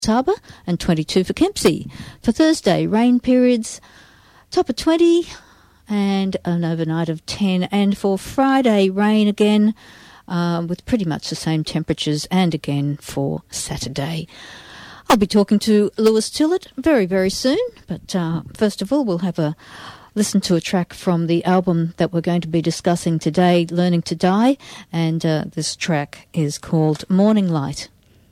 Harbour and 22 for Kempsey. For Thursday, rain periods, top of 20 and an overnight of 10. And for Friday, rain again with pretty much the same temperatures, and again for Saturday. I'll be talking to Lewis Tillett very, very soon, but first of all, we'll have a listen to a track from the album that we're going to be discussing today, Learning to Die, and this track is called Morning Light.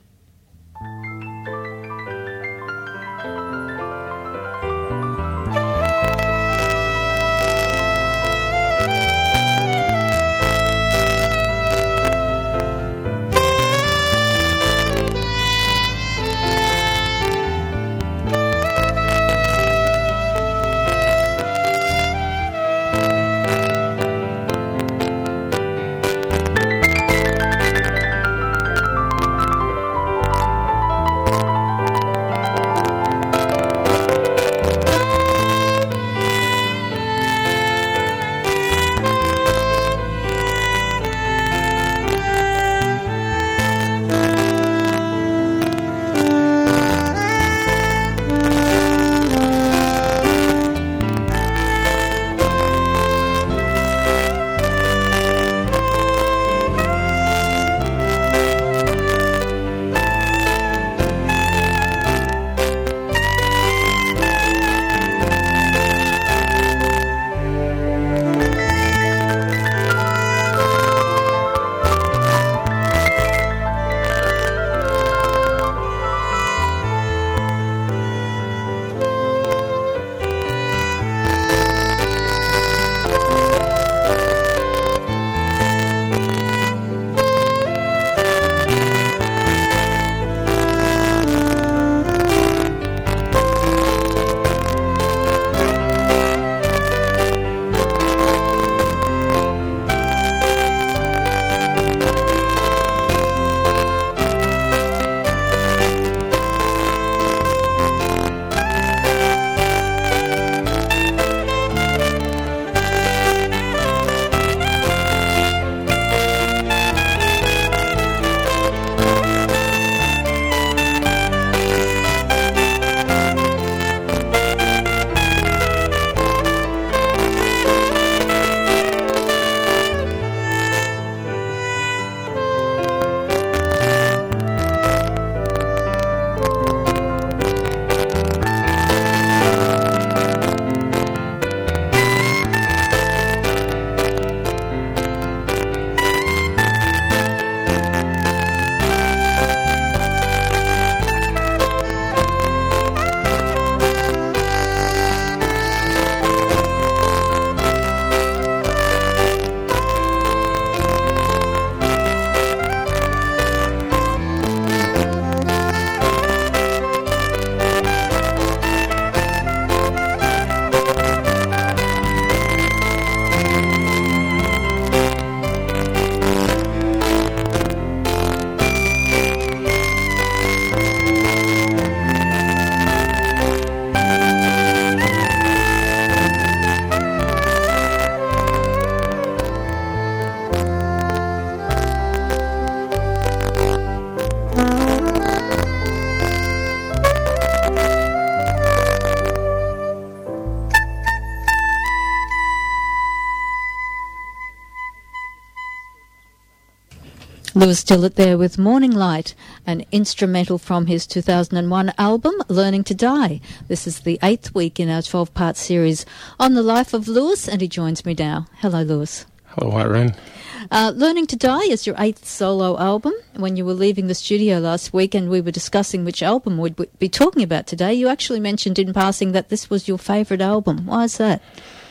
Lewis Tillett there with Morning Light, an instrumental from his 2001 album, Learning to Die. This is the 8th week in our 12-part series on the life of Lewis, and he joins me now. Hello, Lewis. Hello, Irene. Learning to Die is your 8th solo album. When you were leaving the studio last week and we were discussing which album we'd be talking about today, you actually mentioned in passing that this was your favourite album. Why is that?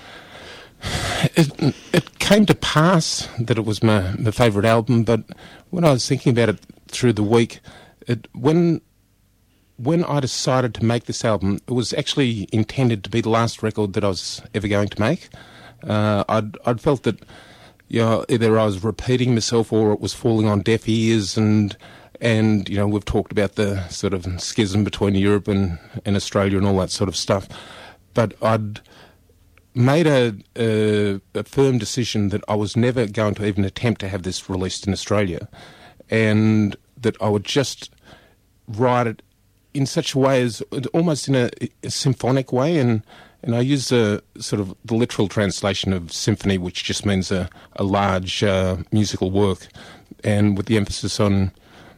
It came to pass that it was my favourite album, but when I was thinking about it through the week, when I decided to make this album, it was actually intended to be the last record that I was ever going to make. I'd felt that either I was repeating myself or it was falling on deaf ears, and we've talked about the sort of schism between Europe and Australia and all that sort of stuff. But I'd made a firm decision that I was never going to even attempt to have this released in Australia, and that I would just write it in such a way as almost in a symphonic way, and I use the sort of the literal translation of symphony, which just means a large musical work, and with the emphasis on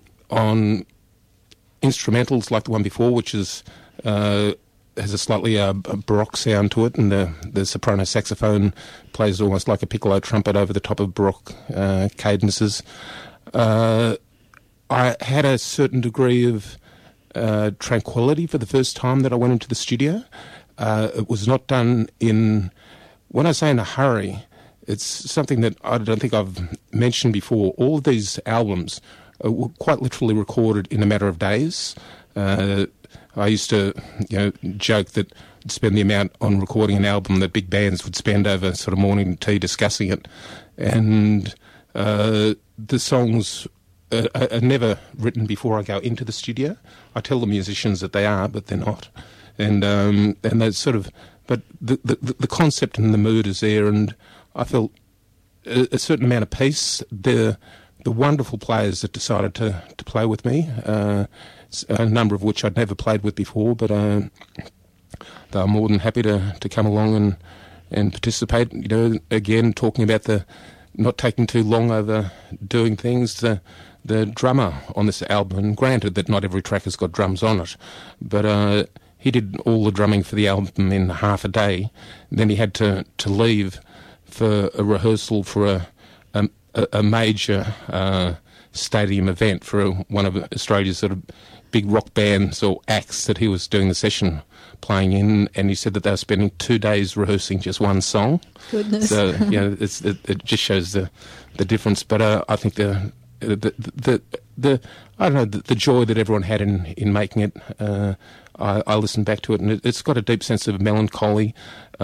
instrumentals like the one before, which is has a slightly baroque sound to it, and the soprano saxophone plays almost like a piccolo trumpet over the top of baroque cadences. I had a certain degree of tranquility for the first time that I went into the studio. It was not done when I say in a hurry, it's something that I don't think I've mentioned before. All of these albums were quite literally recorded in a matter of days. I used to, joke that I'd spend the amount on recording an album that big bands would spend over sort of morning tea discussing it. And the songs are never written before I go into the studio. I tell the musicians that they are, but they're not. And they sort of, but the concept and the mood is there, and I felt a certain amount of peace. The wonderful players that decided to play with me, a number of which I'd never played with before, but they were more than happy to come along and participate. Again, talking about the not taking too long over doing things. The drummer on this album, and granted that not every track has got drums on it, but he did all the drumming for the album in half a day. Then he had to leave for a rehearsal for a major stadium event for one of Australia's sort of big rock bands or acts that he was doing the session playing in, and he said that they were spending 2 days rehearsing just one song. Goodness. So it just shows the difference. But I think the I don't know, the joy that everyone had in making it. I listened back to it, and it's got a deep sense of melancholy.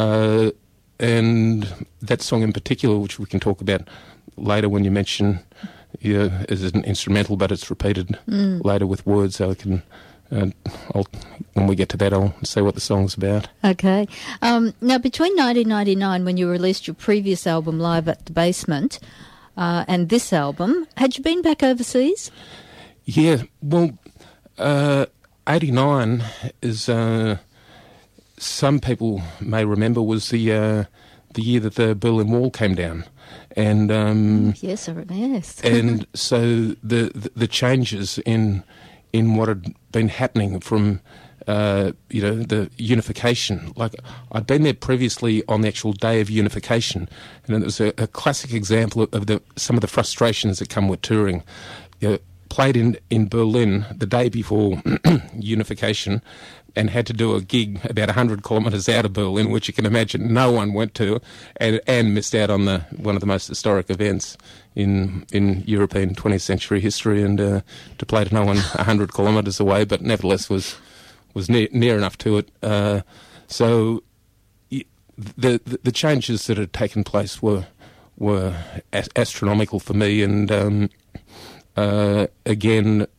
And that song in particular, which we can talk about later when you mention, is an instrumental, but it's repeated later with words, so I can. When we get to that, I'll say what the song's about. Okay. Now, between 1999, when you released your previous album, Live at the Basement, and this album, had you been back overseas? Yeah, well, 89 is, some people may remember, was the year that the Berlin Wall came down. And yes. And so the changes in what had been happening from the unification. Like, I'd been there previously on the actual day of unification, and it was a classic example of some of the frustrations that come with touring. Played in Berlin the day before unification, and had to do a gig about 100 kilometres out of Berlin, which you can imagine no one went to, and missed out on one of the most historic events in European 20th century history, and to play to no one 100 kilometres away, but nevertheless was near enough to it. So the changes that had taken place were astronomical for me, and again,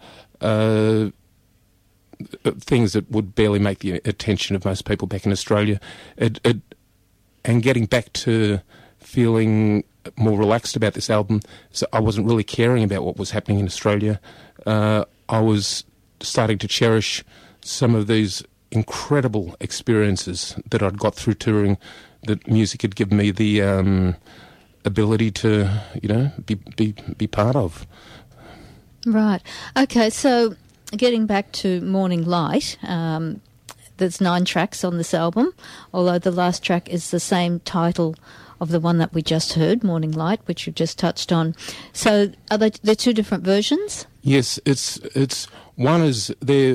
things that would barely make the attention of most people back in Australia. And getting back to feeling more relaxed about this album, so I wasn't really caring about what was happening in Australia. I was starting to cherish some of these incredible experiences that I'd got through touring, that music had given me the ability to, be part of. Right. Okay, so getting back to Morning Light, there's 9 tracks on this album, although the last track is the same title of the one that we just heard, Morning Light, which you've just touched on. So are they're 2 different versions? Yes, it's one is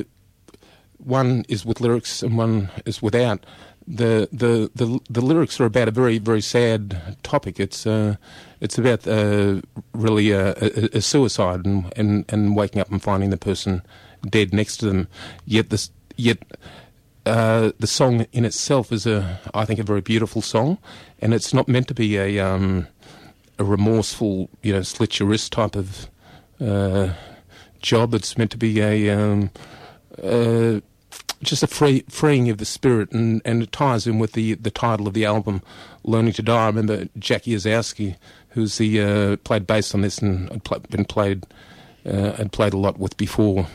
with lyrics and one is without. The lyrics are about a very, very sad topic. It's about really a suicide and waking up and finding the person dead next to them. Yet the song in itself is I think a very beautiful song, and it's not meant to be a remorseful, slit your wrist type of job. It's meant to be just a freeing of the spirit, and it ties in with the title of the album, Learning to Die. I remember Jackie Ozowski, who's played bass on this and had played a lot with before,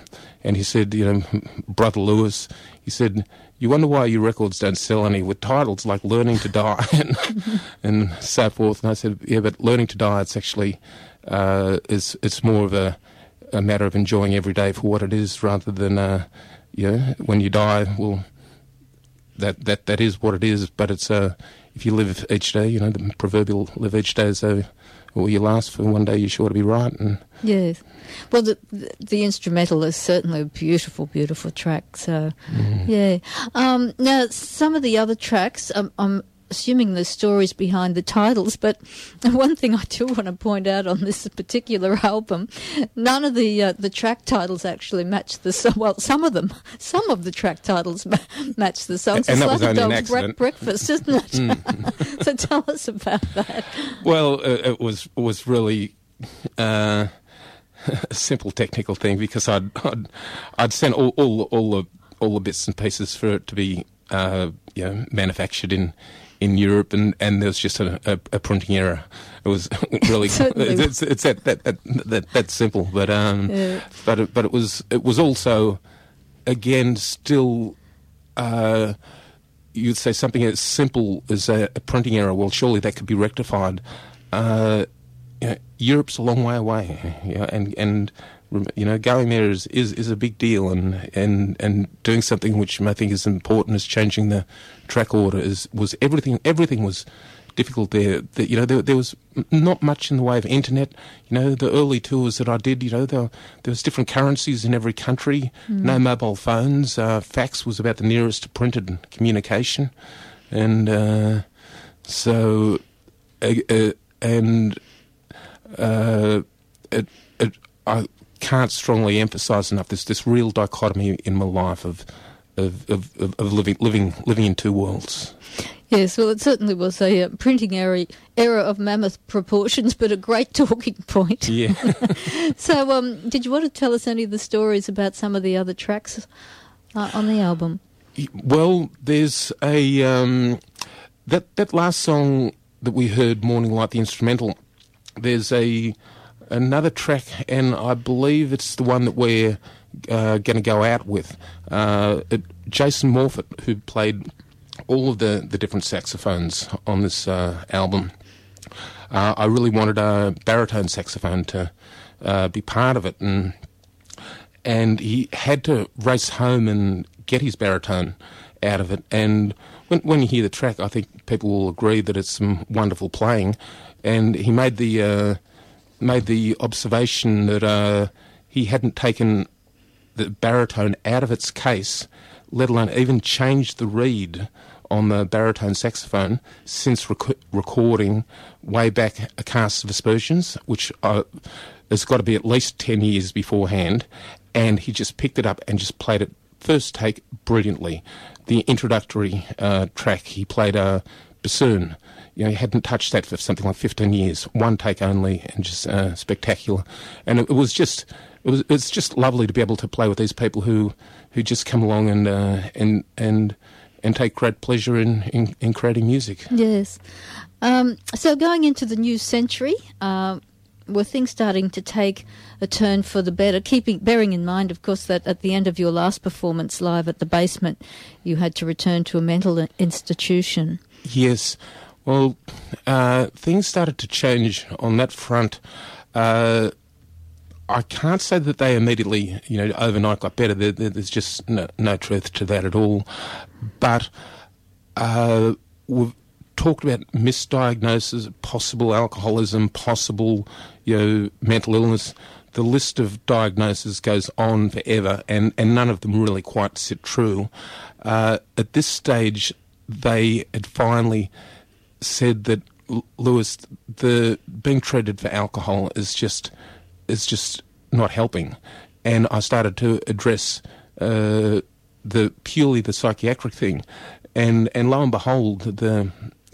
and he said, Brother Lewis, he said, you wonder why your records don't sell any with titles like Learning to Die and so forth. And I said, yeah, but Learning to Die, it's actually, it's more of a matter of enjoying every day for what it is rather than, when you die, well, that is what it is. But it's, if you live each day, the proverbial live each day as though you last, for one day you're sure to be right. And yes. Well, the instrumental is certainly a beautiful, beautiful track. So, yeah. Now, some of the other tracks, I'm assuming there's stories behind the titles, but one thing I do want to point out on this particular album, none of the track titles actually match the song. Well, some of the track titles match the songs. And it's that like was only a an dog's accident. breakfast, isn't it? So tell us about that. Well, it was really a simple technical thing, because I'd sent all the bits and pieces for it to be manufactured in Europe, and there was just a printing error. It was really it's that simple, but but it was also, again, still you'd say something as simple as a printing error. Well, surely that could be rectified. Europe's a long way away, and going there is a big deal, and doing something which I think is important as changing the track order was everything. Everything was difficult there. There was not much in the way of internet. The early tours that I did, there was different currencies in every country. No mobile phones. Fax was about the nearest to printed communication, and so I can't strongly emphasise enough this real dichotomy in my life of living in two worlds. Yes, well, it certainly was a printing error of mammoth proportions, but a great talking point. Yeah. So, did you want to tell us any of the stories about some of the other tracks on the album? Well, there's a that last song that we heard, Morning Light, the instrumental. There's another track, and I believe it's the one that we're going to go out with. Jason Morfitt, who played all of the different saxophones on this album. I really wanted a baritone saxophone to be part of it, and he had to race home and get his baritone out of it. And when you hear the track, I think people will agree that it's some wonderful playing. And he made the observation that he hadn't taken the baritone out of its case, let alone even changed the reed on the baritone saxophone since recording way back A Cast of Aspersions, which has got to be at least 10 years beforehand, and he just picked it up and just played it first take brilliantly. The introductory track, he played a bassoon. He hadn't touched that for something like 15 years, one take only, and just spectacular. And it's just lovely to be able to play with these people who just come along and take great pleasure in creating music. Yes. So going into the new century, were things starting to take a turn for the better? Bearing in mind, of course, that at the end of your last performance live at the Basement, you had to return to a mental institution. Yes. Well, things started to change on that front. I can't say that they immediately, overnight got better. There's just no truth to that at all. But we've talked about misdiagnosis, possible alcoholism, possible, mental illness. The list of diagnoses goes on forever, and none of them really quite sit true. At this stage, they had finally said that, Lewis, the being treated for alcohol is just not helping, and I started to address the psychiatric thing, and lo and behold, the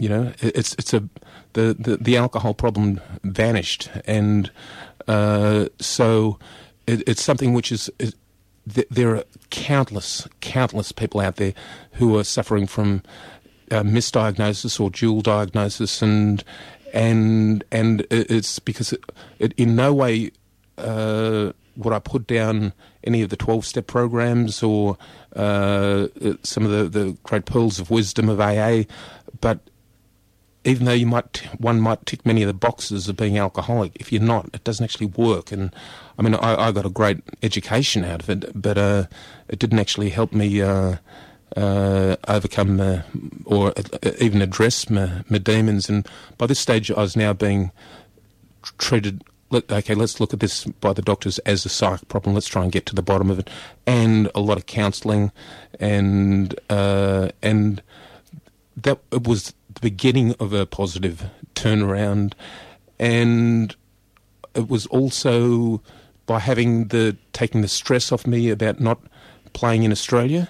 alcohol problem vanished, and so it's something which is there are countless people out there who are suffering from misdiagnosis or dual diagnosis, and it's because it in no way would I put down any of the 12-step programs or some of the great pearls of wisdom of AA, but even though one might tick many of the boxes of being alcoholic, if you're not, it doesn't actually work. And I mean, I got a great education out of it, but it didn't actually help me overcome or even address my demons. And by this stage, I was now being treated. Okay, let's look at this by the doctors as a psych problem. Let's try and get to the bottom of it, and a lot of counselling, and that it was the beginning of a positive turnaround. And it was also by taking the stress off me about not playing in Australia.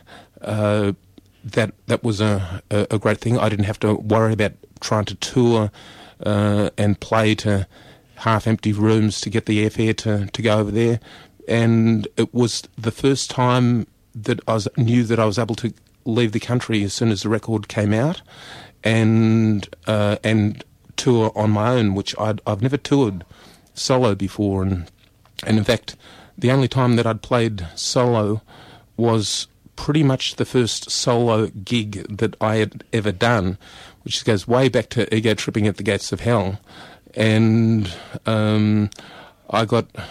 That was a great thing. I didn't have to worry about trying to tour and play to half-empty rooms to get the airfare to go over there. And it was the first time that I knew that I was able to leave the country as soon as the record came out, and tour on my own, which I've never toured solo before. And in fact, the only time that I'd played solo was pretty much the first solo gig that I had ever done, which goes way back to Ego Tripping at the Gates of Hell. And I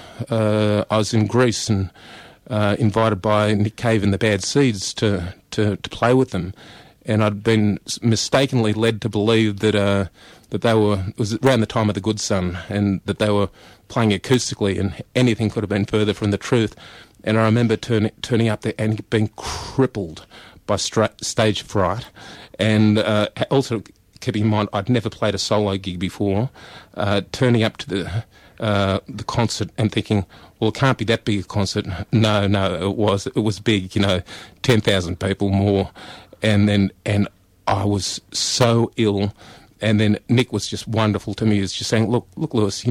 was in Greece and invited by Nick Cave and the Bad Seeds to play with them, and I'd been mistakenly led to believe that it was around the time of the Good Son, and that they were playing acoustically, and anything could have been further from the truth. And I remember turning up there and being crippled by stage fright, and also keeping in mind I'd never played a solo gig before, turning up to the concert and thinking, well, it can't be that big a concert. No, it was big, 10,000 people more, and I was so ill. And then Nick was just wonderful to me. He was just saying, look, Lewis,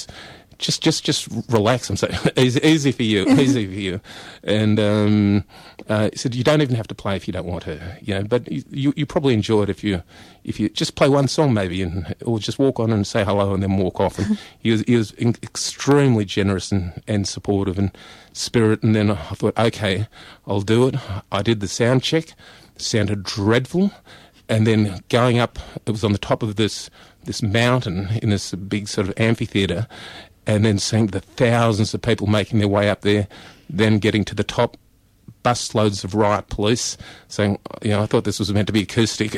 just relax. I'm saying, easy for you. And he said, you don't even have to play if you don't want to, but you probably enjoy it if you just play one song maybe, or just walk on and say hello and then walk off. And he was extremely generous and supportive and spirit. And then I thought, okay, I'll do it. I did the sound check. It sounded dreadful. And then going up, it was on the top of this mountain in this big sort of amphitheatre, and then seeing the thousands of people making their way up there, then getting to the top, busloads of riot police saying, I thought this was meant to be acoustic.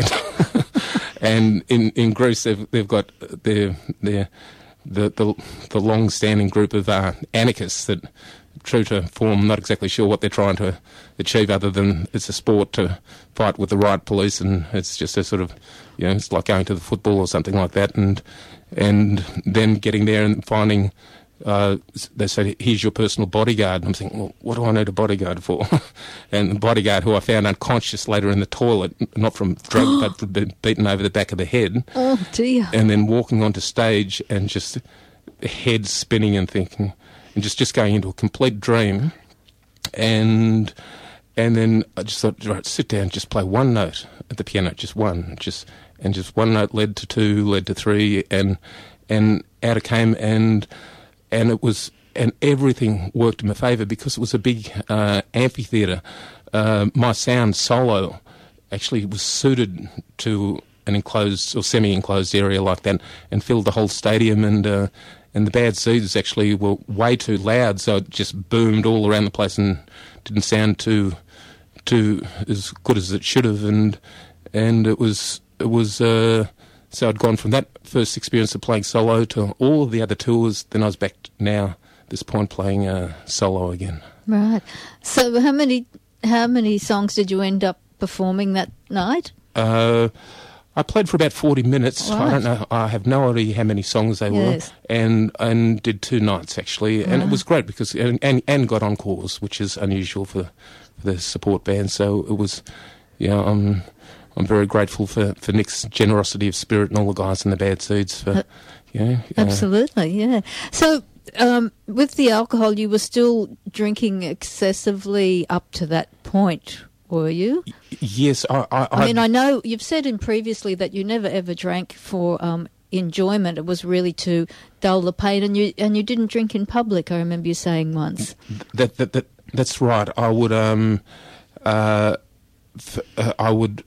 And in Greece, they've got the long-standing group of anarchists that, true to form, not exactly sure what they're trying to achieve other than it's a sport to fight with the riot police, and it's just a sort of, it's like going to the football or something like that. And then getting there and finding, they say, here's your personal bodyguard. And I'm thinking, well, what do I need a bodyguard for? And the bodyguard, who I found unconscious later in the toilet, not from drugs, but from being beaten over the back of the head. Oh, dear. And then walking onto stage and just head spinning and thinking, and just going into a complete dream. And then I just thought, right, sit down, just play one note at the piano, just one. And just one note led to two, led to three, and out it came, and everything worked in my favour because it was a big amphitheatre. My sound solo actually was suited to an enclosed or semi-enclosed area like that, and filled the whole stadium. And the Bad Seeds actually were way too loud, so it just boomed all around the place and didn't sound too as good as it should have. And it was so I'd gone from that first experience of playing solo to all of the other tours. Then I was back now at this point playing solo again. Right. So how many songs did you end up performing that night? I played for about 40 minutes. Right. I don't know. I have no idea how many songs they were, and did 2 nights actually, and it was great because and got encores, which is unusual for the support band. So it was, I'm very grateful for Nick's generosity of spirit and all the guys in the Bad Seeds for, Absolutely, yeah. So with the alcohol, you were still drinking excessively up to that point. Were you? Yes. I mean, I know you've said previously that you never ever drank for enjoyment. It was really to dull the pain, and you didn't drink in public. I remember you saying once. That's right. I would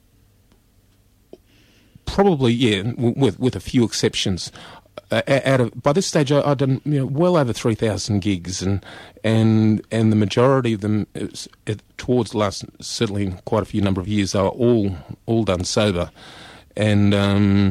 probably, with a few exceptions. By this stage, I'd done well over 3,000 gigs, and the majority of them, towards the last, certainly quite a few number of years, are all done sober, and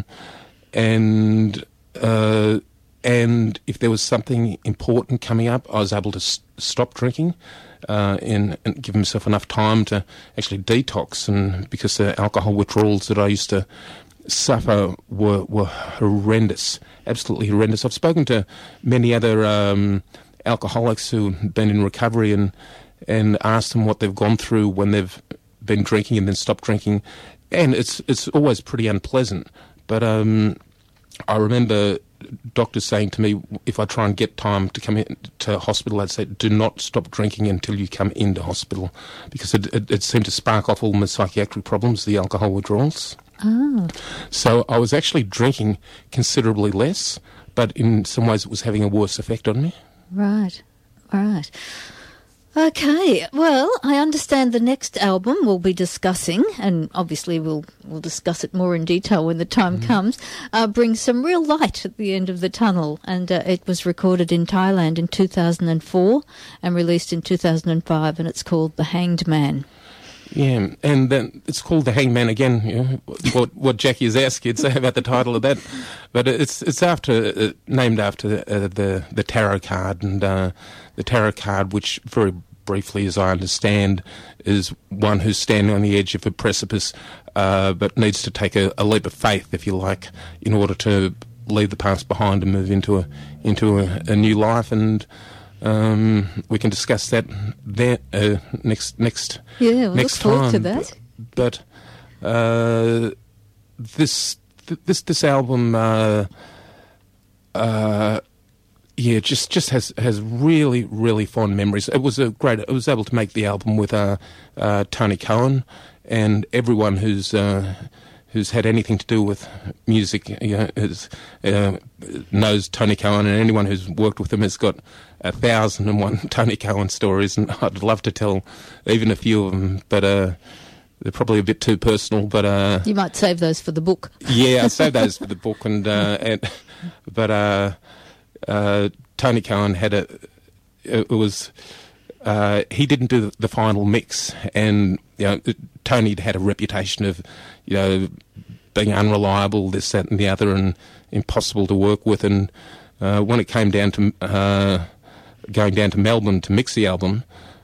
if there was something important coming up, I was able to stop drinking, and give myself enough time to actually detox, and because the alcohol withdrawals that I used to suffer were horrendous, absolutely horrendous. I've spoken to many other alcoholics who've been in recovery and asked them what they've gone through when they've been drinking and then stopped drinking, and it's always pretty unpleasant. But I remember doctors saying to me, if I try and get time to come into hospital, they'd say, do not stop drinking until you come into hospital, because it seemed to spark off all my psychiatric problems, the alcohol withdrawals. Oh. So I was actually drinking considerably less, but in some ways it was having a worse effect on me. Right. Okay, well, I understand the next album we'll be discussing, and obviously we'll discuss it more in detail when the time comes, brings some real light at the end of the tunnel, and it was recorded in Thailand in 2004 and released in 2005, and it's called The Hanged Man. Yeah, and then it's called The Hanged Man again. What Jackie has asked, you'd say about the title of that, but it's named after the tarot card, and the tarot card, which very briefly, as I understand, is one who's standing on the edge of a precipice, but needs to take a leap of faith, if you like, in order to leave the past behind and move into a new life, and we can discuss that there next yeah, we'll next look forward time. to that. But this album, just has really, really fond memories. It was I was able to make the album with Tony Cohen, and everyone who's had anything to do with music, knows Tony Cohen, and anyone who's worked with him has got 1,001 Tony Cohen stories, and I'd love to tell even a few of them, but they're probably a bit too personal. But you might save those for the book. Yeah, I saved those for the book, but Tony Cohen had he didn't do the final mix, and Tony had a reputation of being unreliable, this, that, and the other, and impossible to work with. And when it came down to going down to Melbourne to mix the album,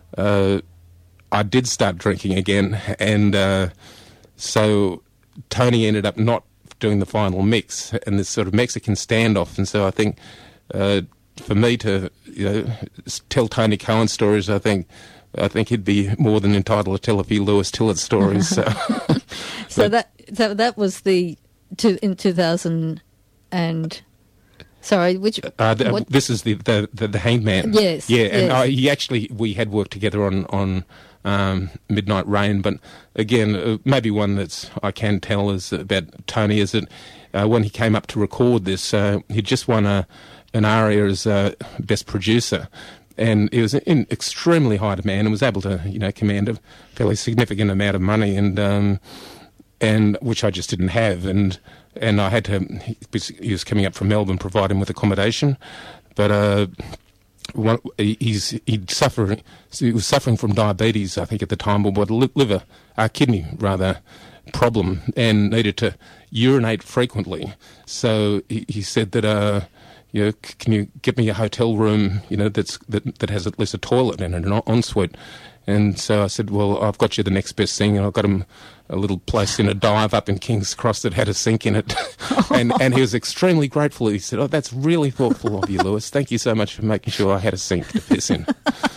I did start drinking again, and so Tony ended up not doing the final mix, and this sort of Mexican standoff. And so I think for me to tell Tony Cohen stories, I think he'd be more than entitled to tell a few Lewis Tillett stories. So that was in 2000 and. Sorry, which... this is the Hanged Man. Yes. Yeah, yes. and we had worked together on Midnight Rain, but again, maybe one that's I can tell is about Tony is that when he came up to record this, he just won an ARIA as Best Producer, and he was in extremely high demand and was able to command a fairly significant amount of money, and which I just didn't have, and I had to. He was coming up from Melbourne, provide him with accommodation, but he was suffering from diabetes, I think, at the time, or kidney rather problem, and needed to urinate frequently. So he said that can you get me a hotel room that has at least a toilet in it, an ensuite. And so I said, well, I've got you the next best thing, and I got him a little place in a dive up in King's Cross that had a sink in it. and he was extremely grateful. He said, oh, that's really thoughtful of you, Lewis. Thank you so much for making sure I had a sink to piss in.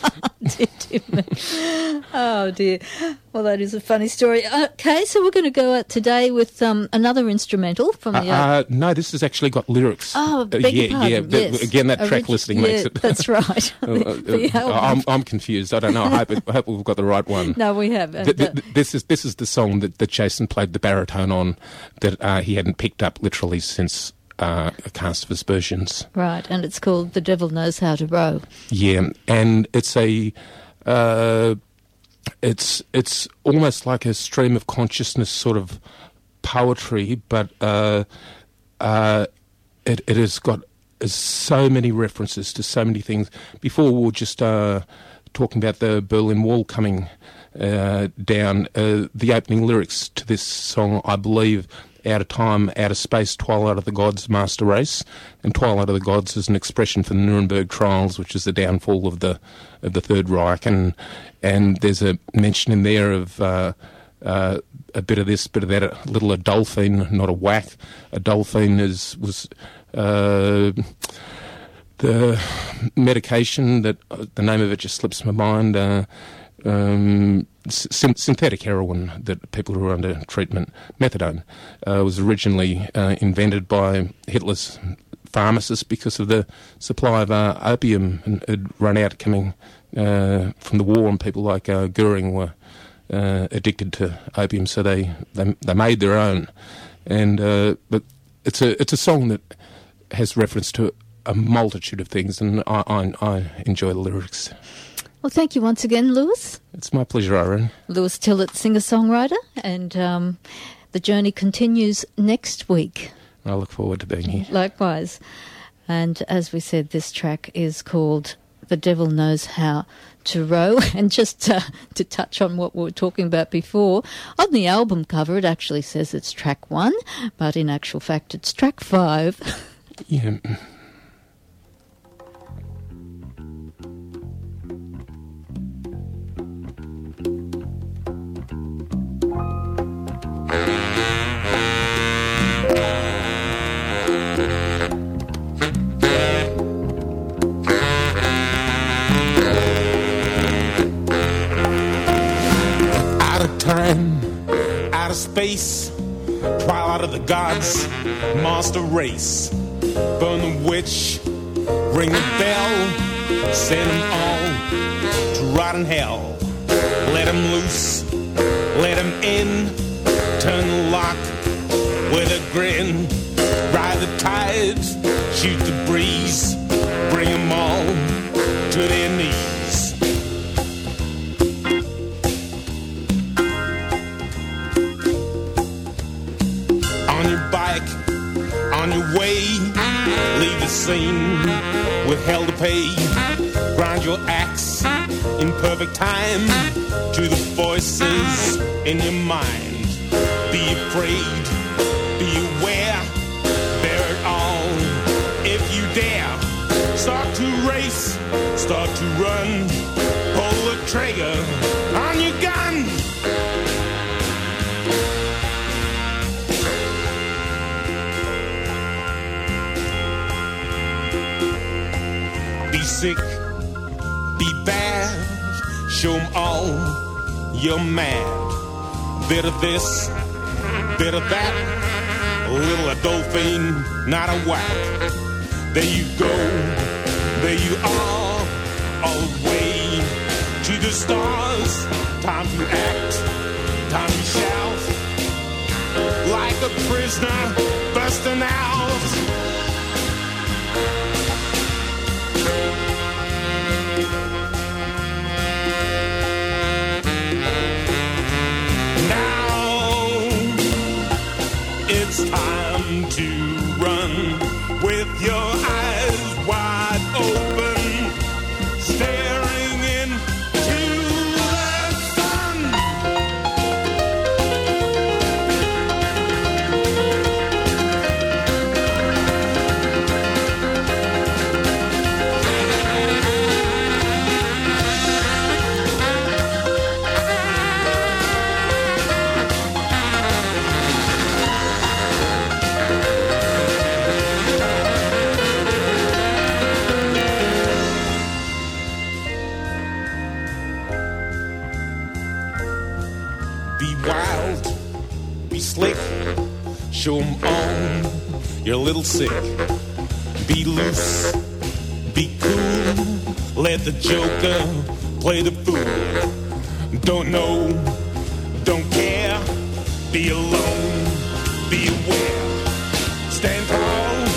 Oh, dear. Well, that is a funny story. Okay, so we're going to go out today with another instrumental from the... No, this has actually got lyrics. Oh, beg your pardon, yes. Again, that track listing makes it... That's right. I'm confused. I don't know. I hope we've got the right one. No, we have. This is the song that Jason played the baritone on that he hadn't picked up literally since a cast of aspersions. Right, and it's called The Devil Knows How to Row. Yeah, and it's it's almost like a stream of consciousness sort of poetry, but it has got so many references to so many things. Before we were just talking about the Berlin Wall coming down. The opening lyrics to this song, I believe, Out of Time, Out of Space, Twilight of the Gods, Master Race. And Twilight of the Gods is an expression for the Nuremberg trials, which is the downfall of the Third Reich. And there's a mention in there of a bit of this, bit of that, a little Adolphine, not a whack. Adolphine was the medication that, the name of it just slips my mind, synthetic heroin that people who are under treatment, methadone, was originally invented by Hitler's pharmacists because of the supply of opium, and it had run out coming from the war, and people like Goering were addicted to opium, so they made their own. And but it's a song that has reference to a multitude of things, and I enjoy the lyrics. Well, thank you once again, Lewis. It's my pleasure, Irene. Lewis Tillett, singer-songwriter, and the journey continues next week. I look forward to being here. Likewise. And as we said, this track is called The Devil Knows How to Row. And just to touch on what we were talking about before, on the album cover it actually says it's track 1, but in actual fact it's track 5. Yeah. Time, out of space, twilight of the gods, master race. Burn the witch, ring the bell, send them all to rot in hell. Let them loose, let them in, turn the lock with a grin. Ride the tides, shoot the breeze, bring them all to their knees. On your way, leave the scene with hell to pay. Grind your axe in perfect time to the voices in your mind. Be afraid, be aware, bear it all if you dare. Start to race, start to run, pull the trigger on your gun. Be sick, be bad, show 'em all you're mad. Bit of this, bit of that, a little Adolphine, not a whack. There you go, there you are, all the way to the stars. Time to act, time to shout, like a prisoner busting out. It's time to run with your eyes wide open, staring into the sun. Be wild, be slick, show 'em all you're a little sick. Be loose, be cool, let the joker play the fool. Don't know, don't care, be alone, be aware. Stand tall,